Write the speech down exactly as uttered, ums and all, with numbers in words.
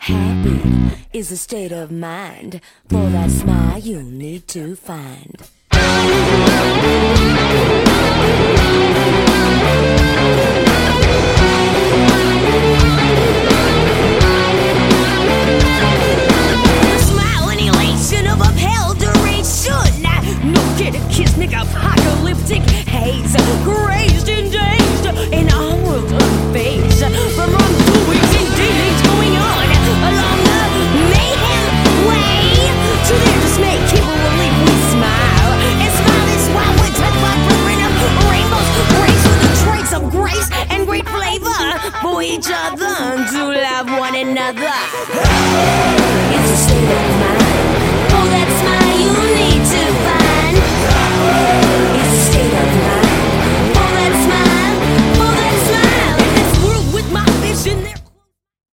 Happy is a state of mind. For that smile you need to find. Smile and elation of upheld duration. No get a kiss, nigga, apocalyptic haze. Crazed and dazed in our world unfazed. From wrongdoings and dealings going on along the mayhem way. To their dismay, people will leave we smile. And smile is why we're touched by flickering of rainbows. Grace with a trace of grace and great flavor for each other to love one another. It's a state of